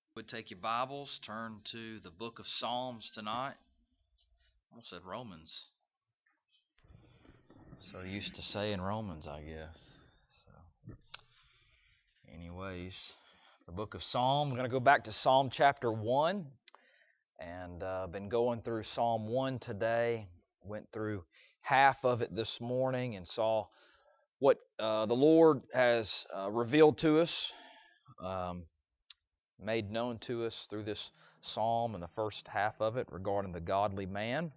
Would take your Bibles, turn to the book of Psalms tonight. I almost said Romans. So used to saying Romans, I guess. So, anyways, the book of Psalms. I'm going to go back to Psalm chapter 1. And been going through Psalm 1 today. Went through half of it this morning and saw what the Lord has revealed to us. Made known to us through this psalm and the first half of it regarding the godly man.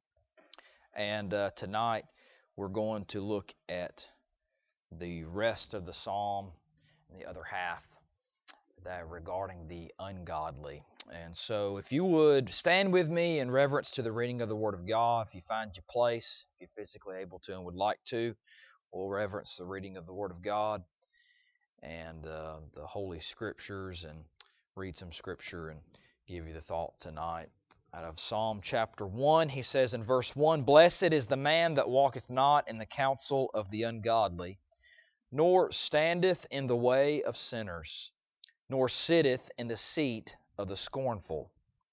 And tonight we're going to look at the rest of the psalm, and the other half that regarding the ungodly. And so if you would stand with me in reverence to the reading of the Word of God, if you find your place, if you're physically able to and would like to, we'll reverence the reading of the Word of God and the Holy Scriptures and read some Scripture and give you the thought tonight. Out of Psalm chapter 1, he says in verse 1, "Blessed is the man that walketh not in the counsel of the ungodly, nor standeth in the way of sinners, nor sitteth in the seat of the scornful.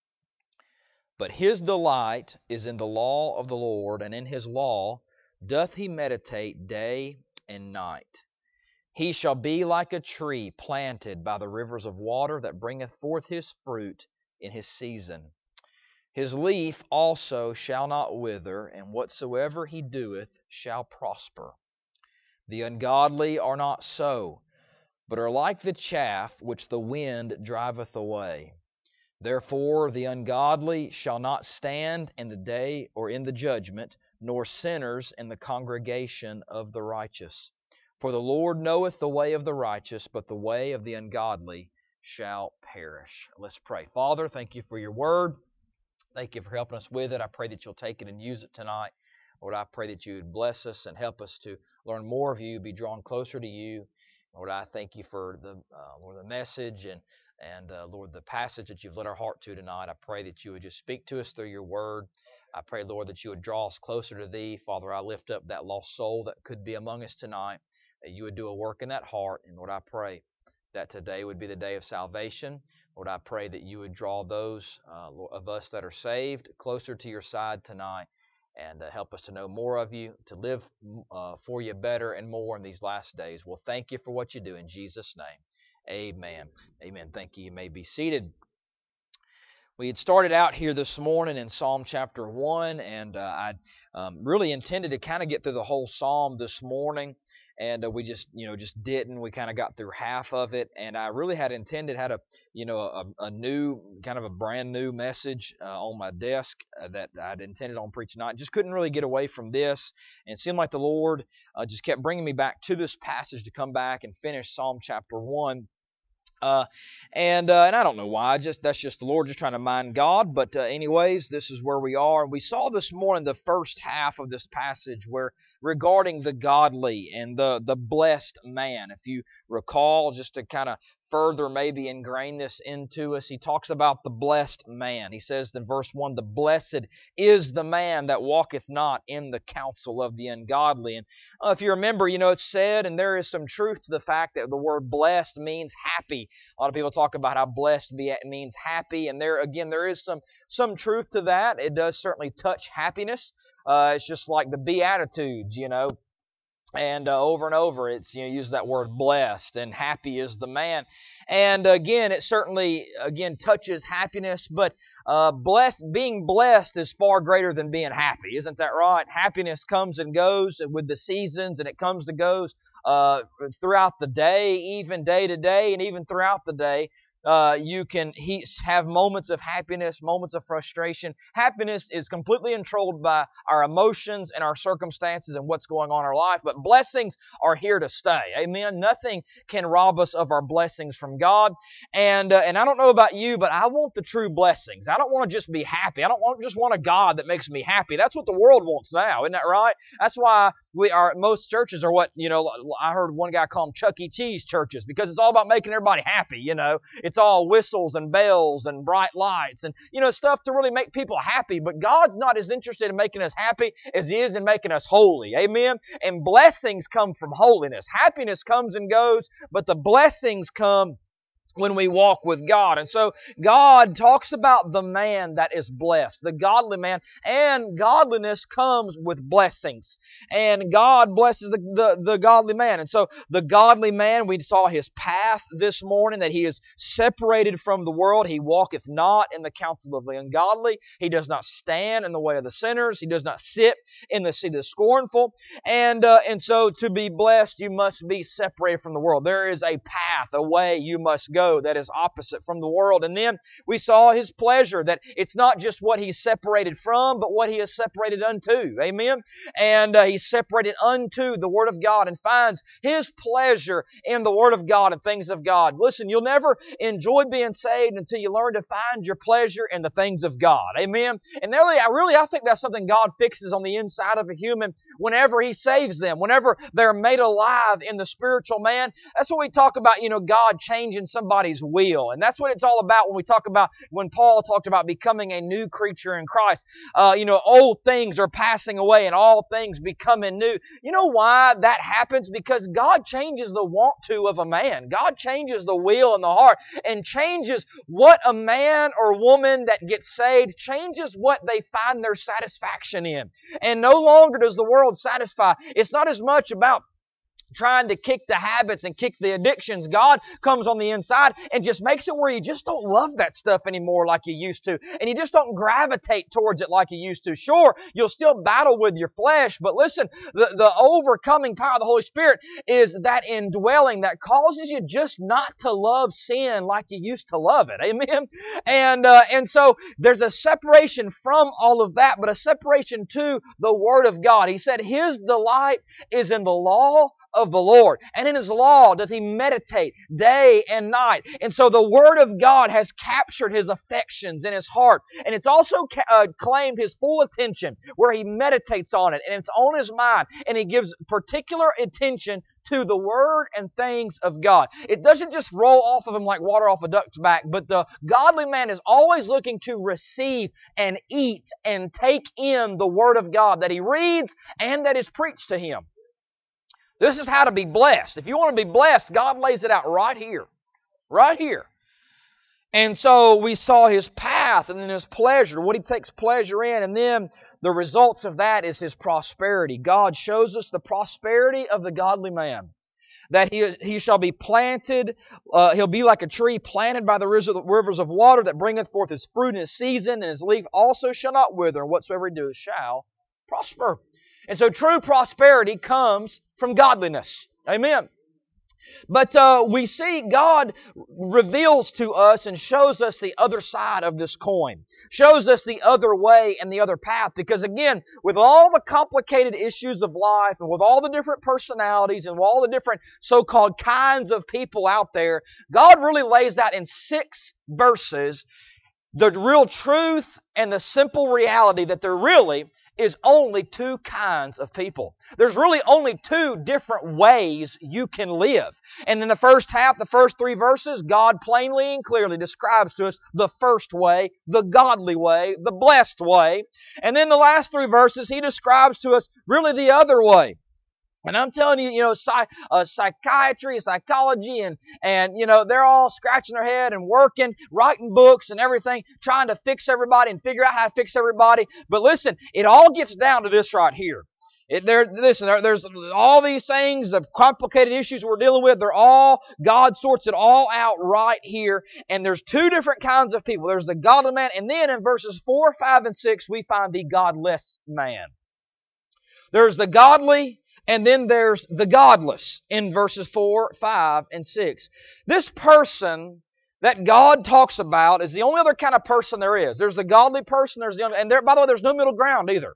But his delight is in the law of the Lord, and in his law doth he meditate day and night. He shall be like a tree planted by the rivers of water, that bringeth forth his fruit in his season. His leaf also shall not wither, and whatsoever he doeth shall prosper. The ungodly are not so, but are like the chaff which the wind driveth away. Therefore the ungodly shall not stand in the day or in the judgment, nor sinners in the congregation of the righteous. For the Lord knoweth the way of the righteous, but the way of the ungodly shall perish." Let's pray. Father, thank you for your word. Thank you for helping us with it. I pray that you'll take it and use it tonight. Lord, I pray that you would bless us and help us to learn more of you, be drawn closer to you. Lord, I thank you for the message and Lord, the passage that you've led our heart to tonight. I pray that you would just speak to us through your word. I pray, Lord, that you would draw us closer to thee. Father, I lift up that lost soul that could be among us tonight, that you would do a work in that heart. And Lord, I pray that today would be the day of salvation. Lord, I pray that you would draw those of us that are saved closer to your side tonight, and help us to know more of you, to live for you better and more in these last days. Well, thank you for what you do in Jesus' name. Amen. Amen. Thank you. You may be seated. We had started out here this morning in Psalm chapter 1, and I really intended to kind of get through the whole psalm this morning, and we just didn't. We kind of got through half of it, and I really had a new, kind of a brand new message on my desk that I'd intended on preaching tonight. Just couldn't really get away from this, and it seemed like the Lord just kept bringing me back to this passage to come back and finish Psalm chapter 1. And I don't know why. That's just the Lord just trying to mind God. But anyways, this is where we are. We saw this morning the first half of this passage where regarding the godly and the blessed man. If you recall, just to kind of further maybe ingrain this into us, he talks about the blessed man. He says in verse 1, "The blessed is the man that walketh not in the counsel of the ungodly." And if you remember, it's said, and there is some truth to the fact that the word blessed means happy. A lot of people talk about how blessed means happy, and there is some truth to that. It does certainly touch happiness. It's just like the Beatitudes, and over and over it's uses that word blessed, and happy is the man. And again, it certainly touches happiness, but being blessed is far greater than being happy. Isn't that right? Happiness comes and goes with the seasons, and it comes and goes throughout the day, even day to day, and even throughout the day. You can have moments of happiness, moments of frustration. Happiness is completely controlled by our emotions and our circumstances and what's going on in our life, but blessings are here to stay. Amen? Nothing can rob us of our blessings from God. And I don't know about you, but I want the true blessings. I don't want to just be happy. I don't just want a God that makes me happy. That's what the world wants now. Isn't that right? That's why most churches are what, I heard one guy call them Chuck E. Cheese churches, because it's all about making everybody happy, It's all whistles and bells and bright lights and, stuff to really make people happy. But God's not as interested in making us happy as He is in making us holy. Amen? And blessings come from holiness. Happiness comes and goes, but the blessings come when we walk with God. And so God talks about the man that is blessed, the godly man, and godliness comes with blessings. And God blesses the godly man. And so the godly man, we saw his path this morning, that he is separated from the world. He walketh not in the counsel of the ungodly. He does not stand in the way of the sinners. He does not sit in the seat of the scornful. And so to be blessed, you must be separated from the world. There is a path, a way you must go that is opposite from the world. And then we saw his pleasure, that it's not just what he's separated from, but what he is separated unto. Amen? And he's separated unto the Word of God and finds his pleasure in the Word of God and things of God. Listen, you'll never enjoy being saved until you learn to find your pleasure in the things of God. Amen? And I think that's something God fixes on the inside of a human whenever He saves them, whenever they're made alive in the spiritual man. That's what we talk about, God changing somebody's will. And that's what it's all about when Paul talked about becoming a new creature in Christ. Old things are passing away and all things becoming new. You know why that happens? Because God changes the want to of a man. God changes the will and the heart, and changes what a man or woman that gets saved, changes what they find their satisfaction in. And no longer does the world satisfy. It's not as much about trying to kick the habits and kick the addictions. God comes on the inside and just makes it where you just don't love that stuff anymore like you used to. And you just don't gravitate towards it like you used to. Sure, you'll still battle with your flesh, but listen, the overcoming power of the Holy Spirit is that indwelling that causes you just not to love sin like you used to love it. Amen? And so there's a separation from all of that, but a separation to the Word of God. He said His delight is in the law of the Lord, and in His law doth he meditate day and night. And so the Word of God has captured his affections in his heart, and it's also claimed his full attention, where he meditates on it, and it's on his mind, and he gives particular attention to the Word and things of God. It doesn't just roll off of him like water off a duck's back, but the godly man is always looking to receive and eat and take in the Word of God that he reads and that is preached to him. This is how to be blessed. If you want to be blessed, God lays it out right here. Right here. And so we saw his path and then his pleasure, what he takes pleasure in, and then the results of that is his prosperity. God shows us the prosperity of the godly man. That he shall be planted, he'll be like a tree planted by the rivers of water that bringeth forth his fruit in his season, and his leaf also shall not wither, and whatsoever he doeth shall prosper. And so true prosperity comes from godliness. Amen. But we see God reveals to us and shows us the other side of this coin. Shows us the other way and the other path. Because again, with all the complicated issues of life and with all the different personalities and with all the different so-called kinds of people out there, God really lays out in 6 verses the real truth and the simple reality that there really is only 2 kinds of people. There's really only 2 different ways you can live. And in the first half, the first 3 verses, God plainly and clearly describes to us the first way, the godly way, the blessed way. And then the last 3 verses, He describes to us really the other way. And I'm telling you, psychiatry, psychology, and they're all scratching their head and working, writing books and everything, trying to fix everybody and figure out how to fix everybody. But listen, it all gets down to this right here. There's all these things, the complicated issues we're dealing with, God sorts it all out right here. And there's 2 different kinds of people. There's the godly man, and then in verses 4, 5, and 6, we find the godless man. There's the godly, and then there's the godless in verses 4, 5, and 6. This person that God talks about is the only other kind of person there is. There's the godly person, by the way, there's no middle ground either.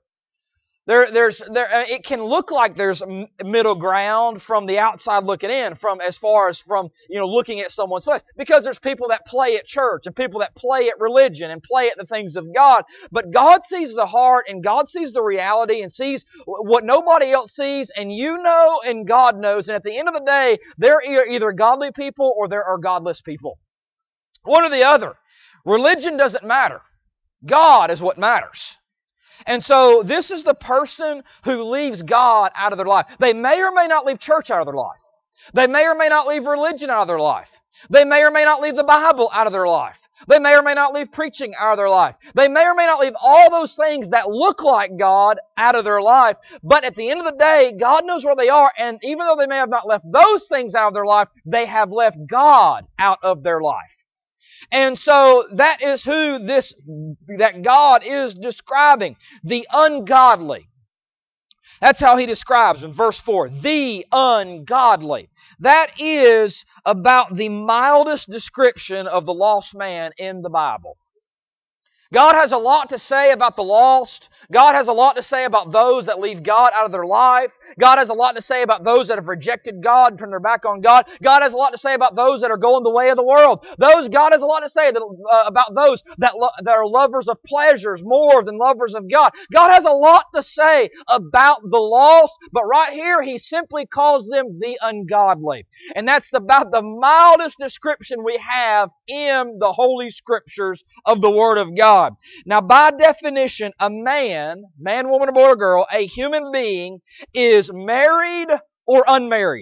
It can look like there's middle ground from the outside looking in, from looking at someone's flesh, because there's people that play at church and people that play at religion and play at the things of God. But God sees the heart and God sees the reality and sees what nobody else sees, and and God knows. And at the end of the day, there are either godly people or there are godless people. One or the other. Religion doesn't matter. God is what matters. And so this is the person who leaves God out of their life. They may or may not leave church out of their life. They may or may not leave religion out of their life. They may or may not leave the Bible out of their life. They may or may not leave preaching out of their life. They may or may not leave all those things that look like God out of their life. But at the end of the day, God knows where they are. And even though they may have not left those things out of their life, they have left God out of their life. And so that is who that God is describing. The ungodly. That's how He describes in verse 4, the ungodly. That is about the mildest description of the lost man in the Bible. God has a lot to say about the lost. God has a lot to say about those that leave God out of their life. God has a lot to say about those that have rejected God and turned their back on God. God has a lot to say about those that are going the way of the world. God has a lot to say about those that are lovers of pleasures more than lovers of God. God has a lot to say about the lost, but right here He simply calls them the ungodly. And that's about the mildest description we have in the Holy Scriptures of the Word of God. Now, by definition, a man, woman, or boy or girl, a human being, is married or unmarried.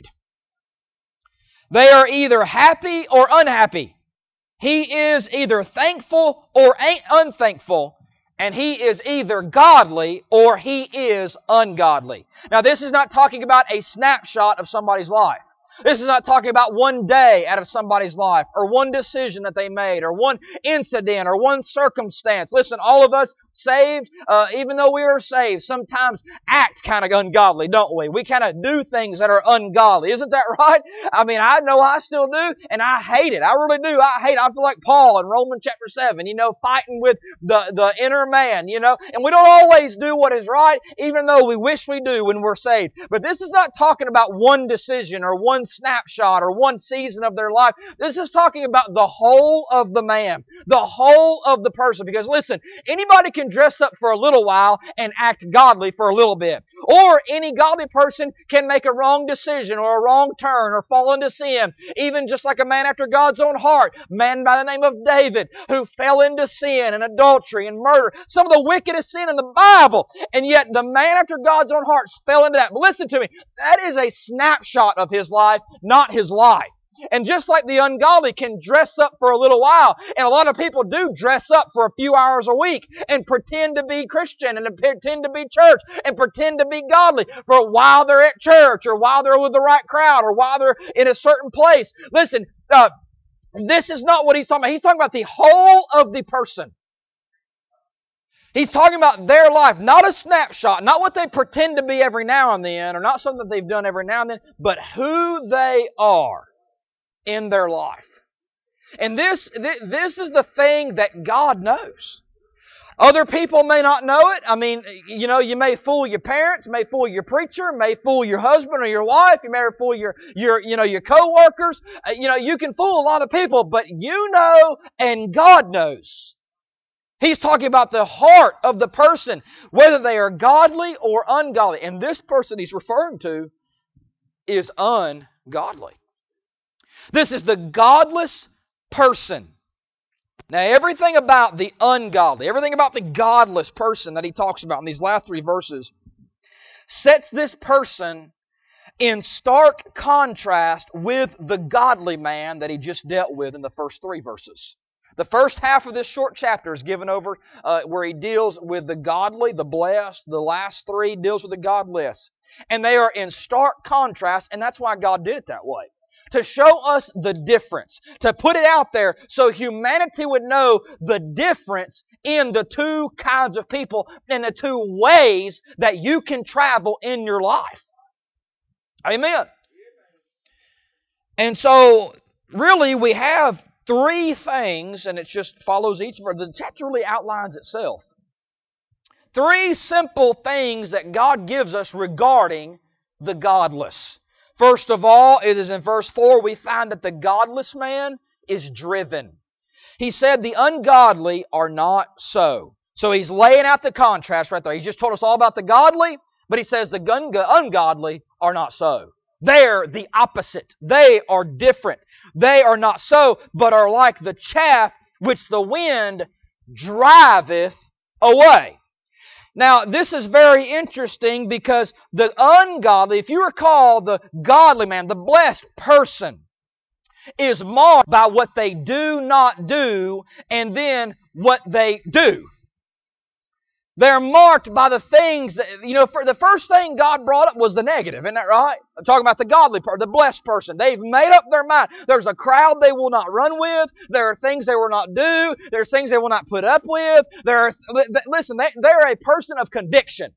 They are either happy or unhappy. He is either thankful or unthankful. And he is either godly or he is ungodly. Now, this is not talking about a snapshot of somebody's life. This is not talking about one day out of somebody's life, or one decision that they made, or one incident, or one circumstance. Listen, all of us saved, even though we are saved, sometimes act kind of ungodly, don't we? We kind of do things that are ungodly. Isn't that right? I mean, I know I still do, and I hate it. I really do. I feel like Paul in Romans chapter 7, fighting with the inner man, and we don't always do what is right, even though we wish we do when we're saved. But this is not talking about one decision or one snapshot or one season of their life. This is talking about the whole of the man, the whole of the person. Because listen, anybody can dress up for a little while and act godly for a little bit. Or any godly person can make a wrong decision or a wrong turn or fall into sin. Even just like a man after God's own heart, a man by the name of David, who fell into sin and adultery and murder, some of the wickedest sin in the Bible. And yet the man after God's own heart fell into that. But listen to me, that is a snapshot of his life, not his life. And just like the ungodly can dress up for a little while, and a lot of people do dress up for a few hours a week and pretend to be Christian and pretend to be church and pretend to be godly for a while they're at church or while they're with the right crowd or while they're in a certain place. Listen, this is not what he's talking about. He's talking about the whole of the person. He's talking about their life, not a snapshot, not what they pretend to be every now and then, or not something that they've done every now and then, but who they are in their life. And this is the thing that God knows. Other people may not know it. I mean, you may fool your parents, you may fool your preacher, you may fool your husband or your wife, you may fool your co-workers. You can fool a lot of people, but you know and God knows. He's talking about the heart of the person, whether they are godly or ungodly. And this person he's referring to is ungodly. This is the godless person. Now, everything about the ungodly, everything about the godless person that he talks about in these last 3 verses sets this person in stark contrast with the godly man that he just dealt with in the first 3 verses. The first half of this short chapter is given over where he deals with the godly, the blessed. The last 3 deals with the godless. And they are in stark contrast, and that's why God did it that way. To show us the difference. To put it out there so humanity would know the difference in the 2 kinds of people and the 2 ways that you can travel in your life. Amen. And so, really, we have 3 things, and it just follows each verse. The chapter really outlines itself. 3 simple things that God gives us regarding the godless. First of all, it is in verse 4, we find that the godless man is driven. He said the ungodly are not so. So he's laying out the contrast right there. He's just told us all about the godly, but he says the ungodly are not so. They're the opposite. They are different. They are not so, but are like the chaff which the wind driveth away. Now, this is very interesting because the ungodly, if you recall, the godly man, the blessed person, is marked by what they do not do and then what they do. They're marked by the things that, for the first thing God brought up was the negative. Isn't that right? I'm talking about the godly part, the blessed person. They've made up their mind. There's a crowd they will not run with. There are things they will not do. There's things they will not put up with. They're a person of conviction.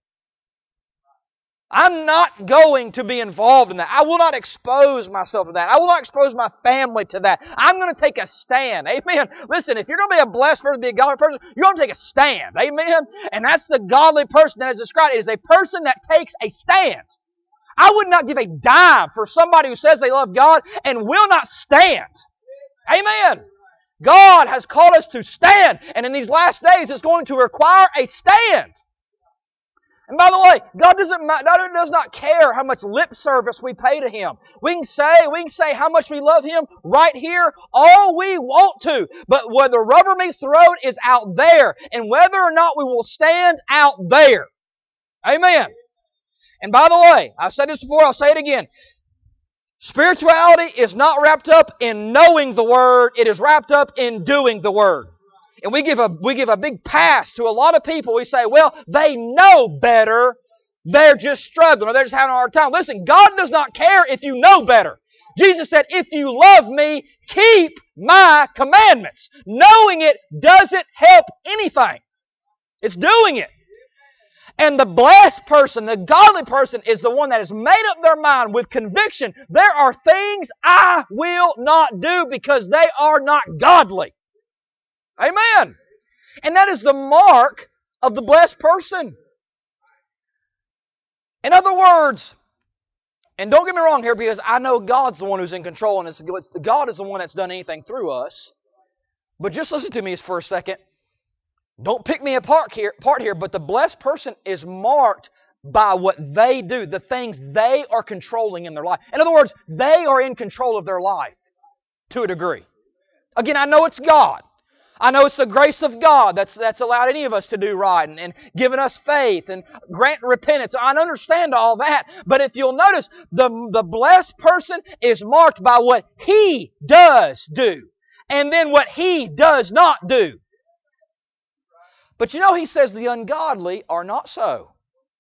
I'm not going to be involved in that. I will not expose myself to that. I will not expose my family to that. I'm going to take a stand. Amen. Listen, if you're going to be a blessed person, be a godly person, you're going to take a stand. Amen. And that's the godly person that is described. It is a person that takes a stand. I would not give a dime for somebody who says they love God and will not stand. Amen. God has called us to stand. And in these last days, it's going to require a stand. And by the way, God does not care how much lip service we pay to Him. We can say how much we love Him right here, all we want to. But where the rubber meets the road is out there, and whether or not we will stand out there. Amen. And by the way, I've said this before, I'll say it again. Spirituality is not wrapped up in knowing the Word, it is wrapped up in doing the Word. And we give a big pass to a lot of people. We say, well, they know better. They're just struggling or they're just having a hard time. Listen, God does not care if you know better. Jesus said, if you love me, keep my commandments. Knowing it doesn't help anything. It's doing it. And the blessed person, the godly person, is the one that has made up their mind with conviction. There are things I will not do because they are not godly. Amen. And that is the mark of the blessed person. In other words, and don't get me wrong here because I know God's the one who's in control and God is the one that's done anything through us. But just listen to me for a second. Don't pick me apart here, but the blessed person is marked by what they do, the things they are controlling in their life. In other words, they are in control of their life to a degree. Again, I know it's God. I know it's the grace of God that's allowed any of us to do right and given us faith and grant repentance. I understand all that. But if you'll notice, the blessed person is marked by what he does do and then what he does not do. But he says the ungodly are not so.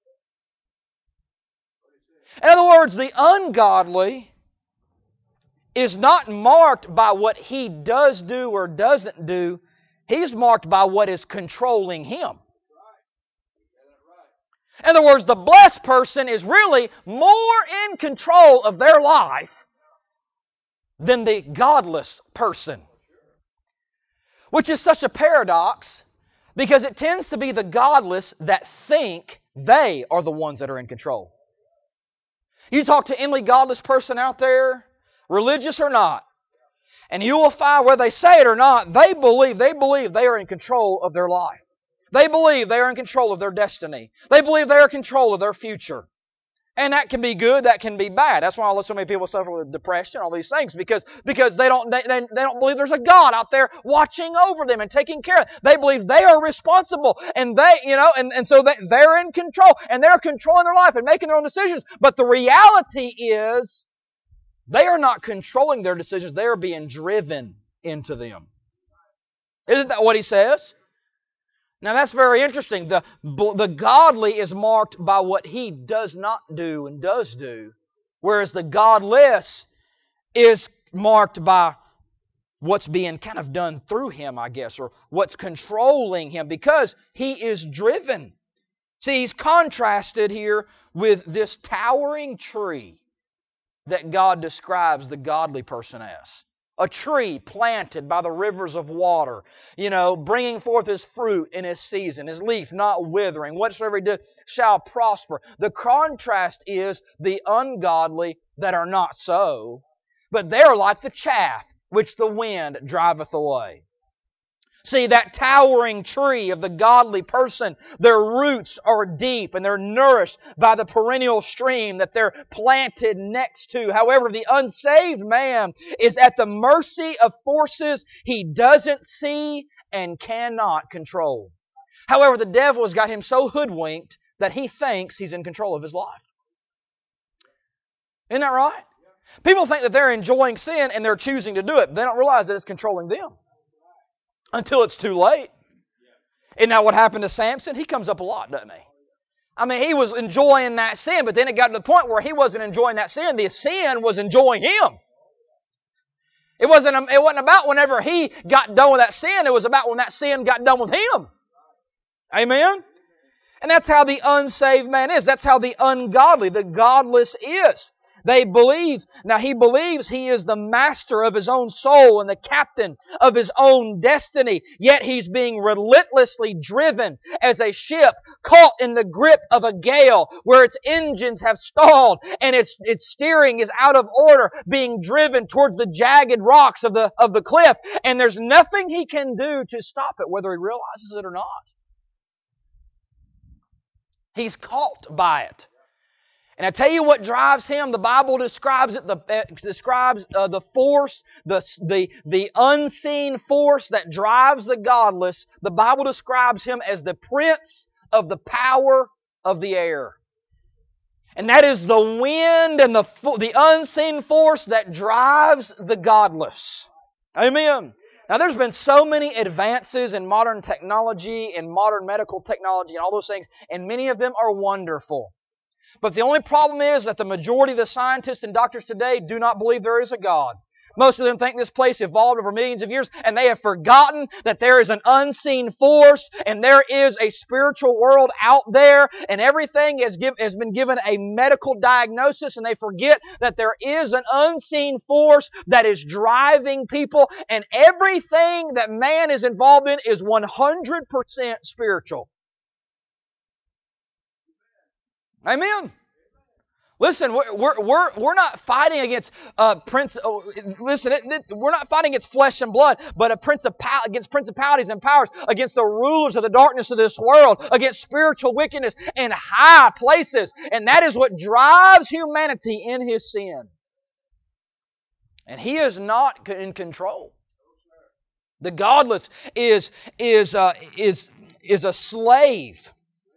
In other words, the ungodly is not marked by what he does do or doesn't do. He's marked by what is controlling him. In other words, the blessed person is really more in control of their life than the godless person. Which is such a paradox because it tends to be the godless that think they are the ones that are in control. You talk to any godless person out there, religious or not, and you will find whether they say it or not, they believe they are in control of their life. They believe they are in control of their destiny. They believe they are in control of their future. And that can be good, that can be bad. That's why so many people suffer with depression, all these things, because they don't believe there's a God out there watching over them and taking care of them. They believe they are responsible, and so they're in control, and they're controlling their life and making their own decisions. But the reality is, they are not controlling their decisions. They are being driven into them. Isn't that what he says? Now that's very interesting. The godly is marked by what he does not do and does do, whereas the godless is marked by what's being kind of done through him, I guess, or what's controlling him because he is driven. See, he's contrasted here with this towering tree that God describes the godly person as. A tree planted by the rivers of water, bringing forth his fruit in his season, his leaf not withering. Whatsoever he doeth shall prosper. The contrast is the ungodly that are not so, but they are like the chaff which the wind driveth away. See, that towering tree of the godly person, their roots are deep and they're nourished by the perennial stream that they're planted next to. However, the unsaved man is at the mercy of forces he doesn't see and cannot control. However, the devil has got him so hoodwinked that he thinks he's in control of his life. Isn't that right? People think that they're enjoying sin and they're choosing to do it. They don't realize that it's controlling them until it's too late. And now what happened to Samson? He comes up a lot, doesn't he? I mean, he was enjoying that sin, but then it got to the point where he wasn't enjoying that sin. The sin was enjoying him. It wasn't about whenever he got done with that sin. It was about when that sin got done with him. Amen? And that's how the unsaved man is. That's how the ungodly, the godless is. They believe, now he believes he is the master of his own soul and the captain of his own destiny. Yet he's being relentlessly driven as a ship caught in the grip of a gale where its engines have stalled and its steering is out of order, being driven towards the jagged rocks of the cliff. And there's nothing he can do to stop it, whether he realizes it or not. He's caught by it. And I tell you what drives him. The Bible describes it. Describes the force, the unseen force that drives the godless. The Bible describes him as the prince of the power of the air, and that is the wind and the unseen force that drives the godless. Amen. Now, there's been so many advances in modern technology and modern medical technology and all those things, and many of them are wonderful. But the only problem is that the majority of the scientists and doctors today do not believe there is a God. Most of them think this place evolved over millions of years, and they have forgotten that there is an unseen force, and there is a spiritual world out there, and everything has been given a medical diagnosis, and they forget that there is an unseen force that is driving people, and everything that man is involved in is 100% spiritual. Amen. Listen, we're not fighting against we're not fighting against flesh and blood, but against principalities and powers, against the rulers of the darkness of this world, against spiritual wickedness in high places, and that is what drives humanity in his sin. And he is not in control. The godless is a slave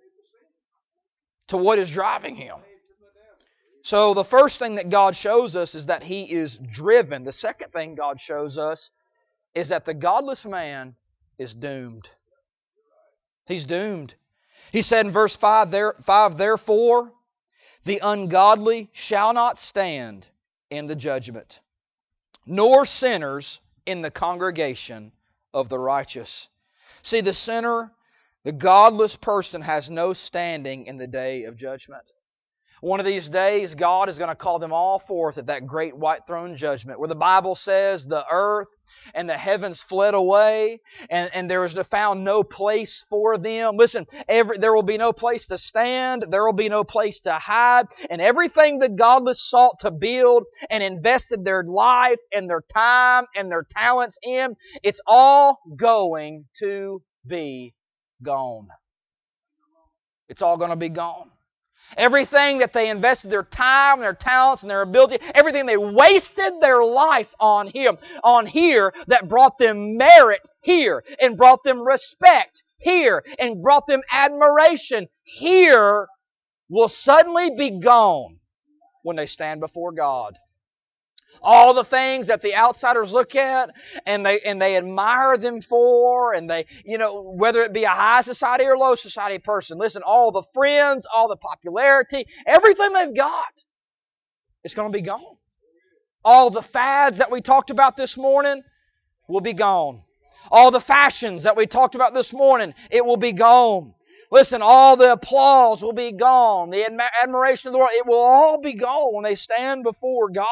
to what is driving him. So the first thing that God shows us is that he is driven. The second thing God shows us is that the godless man is doomed. He's doomed. He said in verse 5, therefore, the ungodly shall not stand in the judgment, nor sinners in the congregation of the righteous. See, the sinner, the godless person has no standing in the day of judgment. One of these days, God is going to call them all forth at that great white throne judgment, where the Bible says the earth and the heavens fled away, and there was found no place for them. Listen, there will be no place to stand, there will be no place to hide, and everything the godless sought to build and invested their life and their time and their talents in, it's all going to be gone. It's all going to be gone. Everything that they invested their time, their talents, and their ability, everything they wasted their life on here that brought them merit here, and brought them respect here, and brought them admiration here, will suddenly be gone when they stand before God. All the things that the outsiders look at and they admire them for, and they, whether it be a high society or low society person, listen, all the friends, all the popularity, everything they've got, it's going to be gone. All the fads that we talked about this morning will be gone. All the fashions that we talked about this morning, it will be gone. Listen, all the applause will be gone. The admiration of the world, it will all be gone when they stand before God.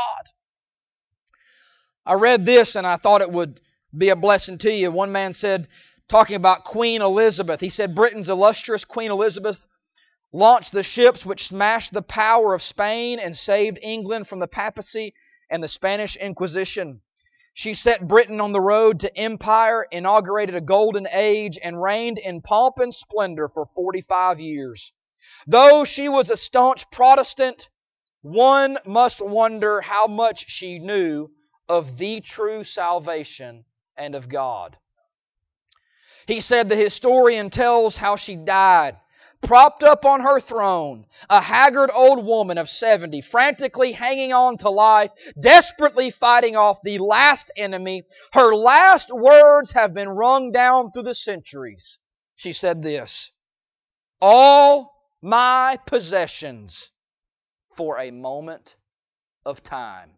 I read this and I thought it would be a blessing to you. One man said, talking about Queen Elizabeth, he said, Britain's illustrious Queen Elizabeth launched the ships which smashed the power of Spain and saved England from the papacy and the Spanish Inquisition. She set Britain on the road to empire, inaugurated a golden age, and reigned in pomp and splendor for 45 years. Though she was a staunch Protestant, one must wonder how much she knew of the true salvation and of God. He said the historian tells how she died. Propped up on her throne, a haggard old woman of 70, frantically hanging on to life, desperately fighting off the last enemy. Her last words have been rung down through the centuries. She said this, "All my possessions for a moment of time."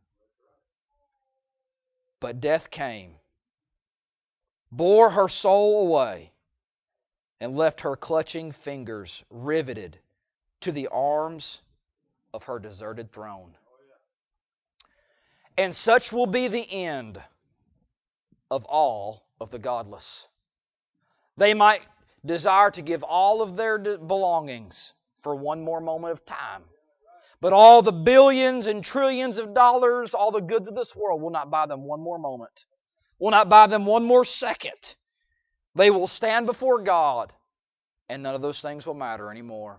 But death came, bore her soul away, and left her clutching fingers riveted to the arms of her deserted throne. And such will be the end of all of the godless. They might desire to give all of their belongings for one more moment of time. But all the billions and trillions of dollars, all the goods of this world will not buy them one more moment. Will not buy them one more second. They will stand before God, and none of those things will matter anymore.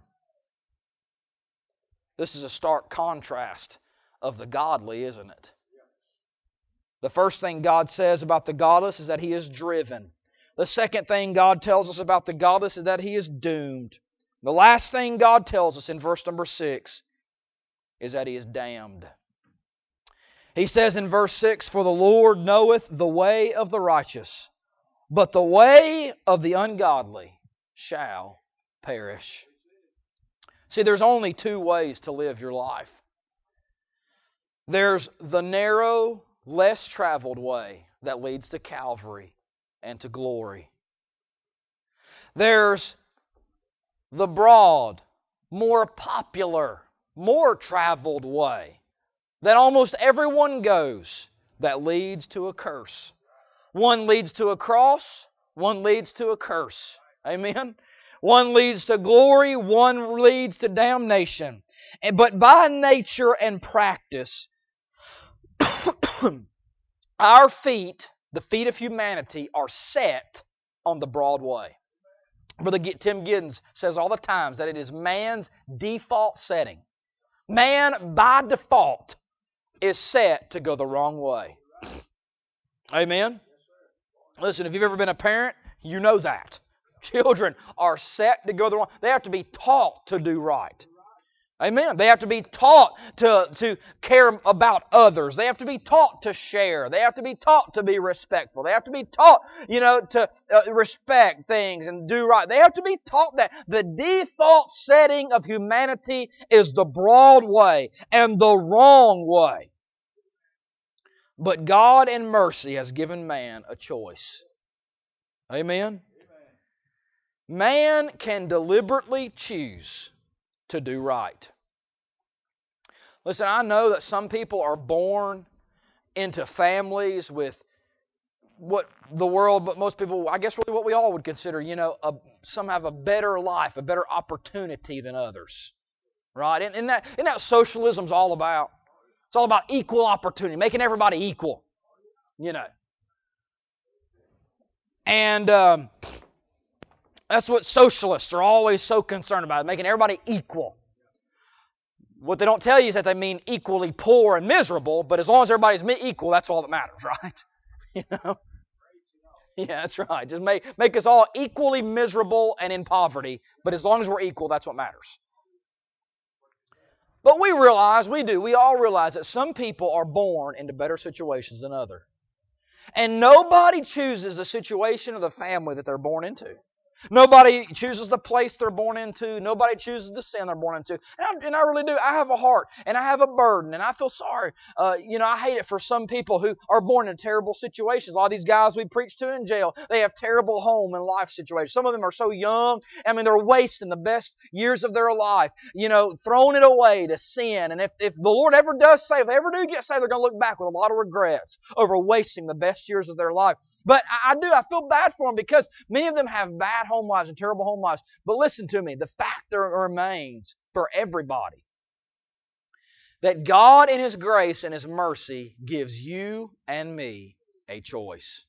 This is a stark contrast of the godly, isn't it? The first thing God says about the godless is that he is driven. The second thing God tells us about the godless is that he is doomed. The last thing God tells us in verse number 6 is that he is damned. He says in verse 6, "For the Lord knoweth the way of the righteous, but the way of the ungodly shall perish." See, there's only two ways to live your life. There's the narrow, less traveled way that leads to Calvary and to glory. There's the broad, more popular, more traveled way that almost everyone goes that leads to a curse. One leads to a cross, one leads to a curse. Amen? One leads to glory, one leads to damnation. But by nature and practice, our feet, the feet of humanity, are set on the broad way. Brother Tim Giddens says all the times that it is man's default setting. Man, by default, is set to go the wrong way. Amen? Listen, if you've ever been a parent, you know that. Children are set to go the wrong way. They have to be taught to do right. Amen. They have to be taught to care about others. They have to be taught to share. They have to be taught to be respectful. They have to be taught, to respect things and do right. They have to be taught that the default setting of humanity is the broad way and the wrong way. But God in mercy has given man a choice. Amen? Man can deliberately choose to do right. Listen, I know that some people are born into families with what the world, but most people, I guess really what we all would consider, some have a better life, a better opportunity than others. Right? Isn't that socialism's all about? It's all about equal opportunity, making everybody equal. And that's what socialists are always so concerned about, making everybody equal. What they don't tell you is that they mean equally poor and miserable, but as long as everybody's equal, that's all that matters, right? Yeah, that's right. Just make us all equally miserable and in poverty, but as long as we're equal, that's what matters. But we all realize that some people are born into better situations than others. And nobody chooses the situation or the family that they're born into. Nobody chooses the place they're born into. Nobody chooses the sin they're born into. And I really do. I have a heart and I have a burden and I feel sorry. I hate it for some people who are born in terrible situations. A lot of these guys we preach to in jail, they have terrible home and life situations. Some of them are so young. They're wasting the best years of their life, throwing it away to sin. And if the Lord ever does save, if they ever do get saved, they're going to look back with a lot of regrets over wasting the best years of their life. But I feel bad for them because many of them have bad home lives and terrible home lives. But listen to me, the fact remains for everybody that God in His grace and His mercy gives you and me a choice.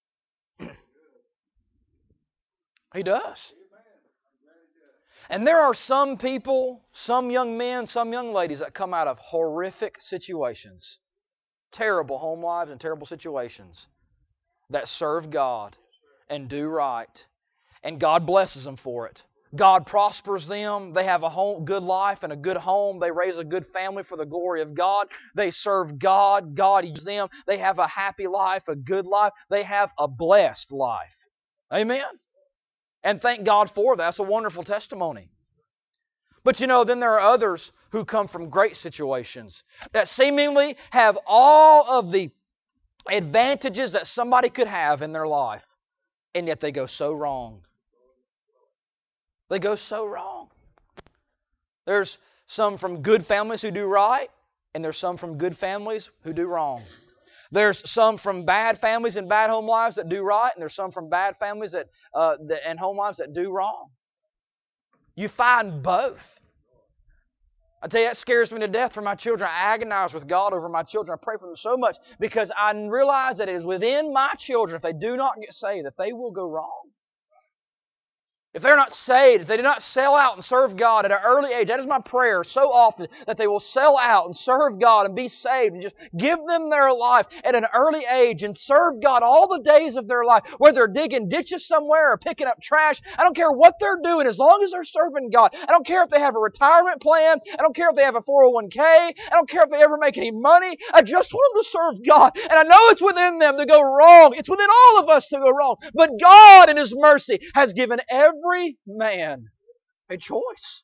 He does. And there are some people, some young men, some young ladies that come out of horrific situations, terrible home lives and terrible situations, that serve God and do right. And God blesses them for it. God prospers them. They have a good life and a good home. They raise a good family for the glory of God. They serve God. God uses them. They have a happy life, a good life. They have a blessed life. Amen? And thank God for that. That's a wonderful testimony. But then there are others who come from great situations that seemingly have all of the advantages that somebody could have in their life, and yet they go so wrong. They go so wrong. There's some from good families who do right, and there's some from good families who do wrong. There's some from bad families and bad home lives that do right, and there's some from bad families and home lives that do wrong. You find both. I tell you, that scares me to death for my children. I agonize with God over my children. I pray for them so much because I realize that it is within my children, if they do not get saved, that they will go wrong. If they're not saved, if they do not sell out and serve God at an early age, that is my prayer so often, that they will sell out and serve God and be saved and just give them their life at an early age and serve God all the days of their life, whether they're digging ditches somewhere or picking up trash. I don't care what they're doing as long as they're serving God. I don't care if they have a retirement plan. I don't care if they have a 401k. I don't care if they ever make any money. I just want them to serve God. And I know it's within them to go wrong. It's within all of us to go wrong. But God in His mercy has given every man a choice.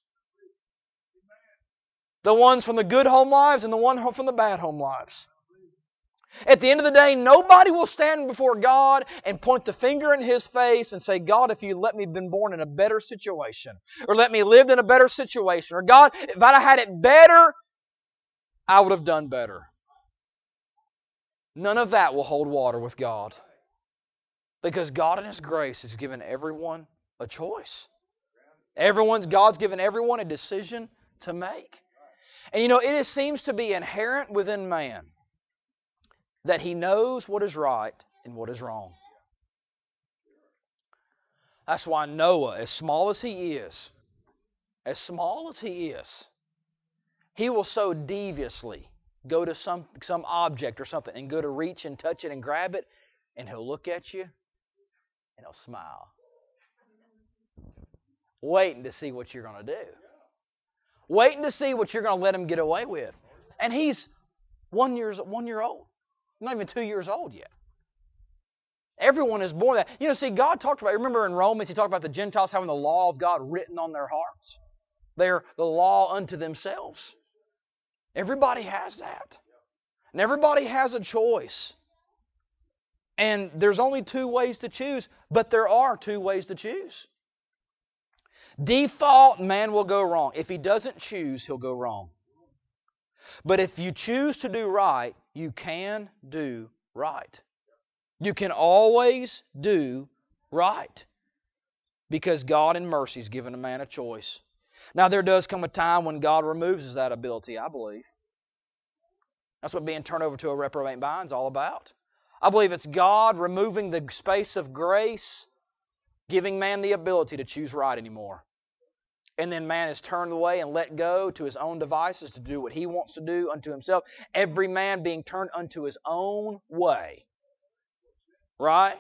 The ones from the good home lives and the one from the bad home lives. At the end of the day, nobody will stand before God and point the finger in His face and say, God, if you let me been born in a better situation, or let me live in a better situation, or God, if I'd have had it better, I would have done better. None of that will hold water with God. Because God in His grace has given everyone a choice. God's given everyone a decision to make. And it seems to be inherent within man that he knows what is right and what is wrong. That's why Noah, as small as he is, he will so deviously go to some object or something and go to reach and touch it and grab it, and he'll look at you and he'll smile, waiting to see what you're going to do. Waiting to see what you're going to let him get away with. And he's 1 year old. Not even 2 years old yet. Everyone is born that. See, God talked about, remember in Romans, He talked about the Gentiles having the law of God written on their hearts. They're the law unto themselves. Everybody has that. And everybody has a choice. And there's only two ways to choose, but there are two ways to choose. Default, man will go wrong. If he doesn't choose, he'll go wrong. But if you choose to do right, you can do right. You can always do right. Because God in mercy has given a man a choice. Now there does come a time when God removes that ability, I believe. That's what being turned over to a reprobate mind is all about. I believe it's God removing the space of grace, giving man the ability to choose right anymore. And then man is turned away and let go to his own devices to do what he wants to do unto himself. Every man being turned unto his own way. Right?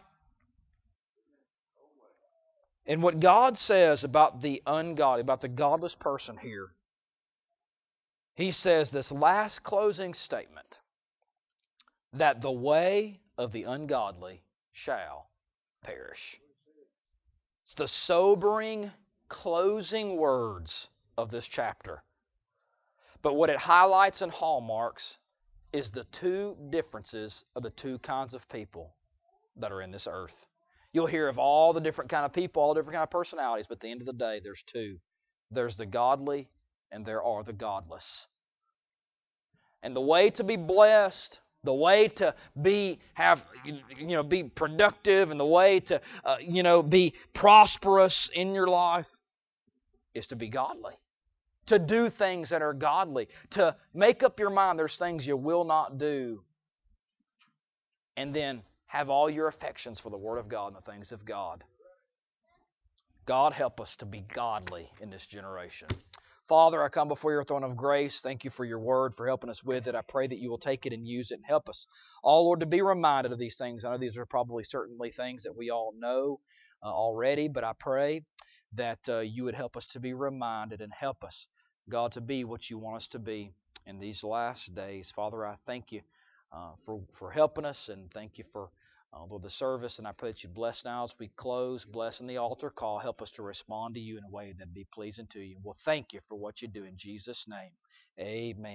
And what God says about the ungodly, about the godless person here, He says this last closing statement, that the way of the ungodly shall perish. It's the sobering closing words of this chapter. But what it highlights and hallmarks is the two differences of the two kinds of people that are in this earth. You'll hear of all the different kind of people, all different kind of personalities, but at the end of the day, there's two. There's the godly and there are the godless. And the way to be blessed, the way to be productive, and the way to be prosperous in your life is to be godly. To do things that are godly. To make up your mind there's things you will not do. And then have all your affections for the Word of God and the things of God. God help us to be godly in this generation. Father, I come before your throne of grace. Thank you for your word, for helping us with it. I pray that you will take it and use it and help us all, Lord, to be reminded of these things. I know these are probably certainly things that we all know already, but I pray that you would help us to be reminded and help us, God, to be what you want us to be in these last days. Father, I thank you for helping us, and thank you for Lord, the service, and I pray that you bless now as we close, bless in the altar call, help us to respond to you in a way that be pleasing to you. Well, thank you for what you do in Jesus' name. Amen.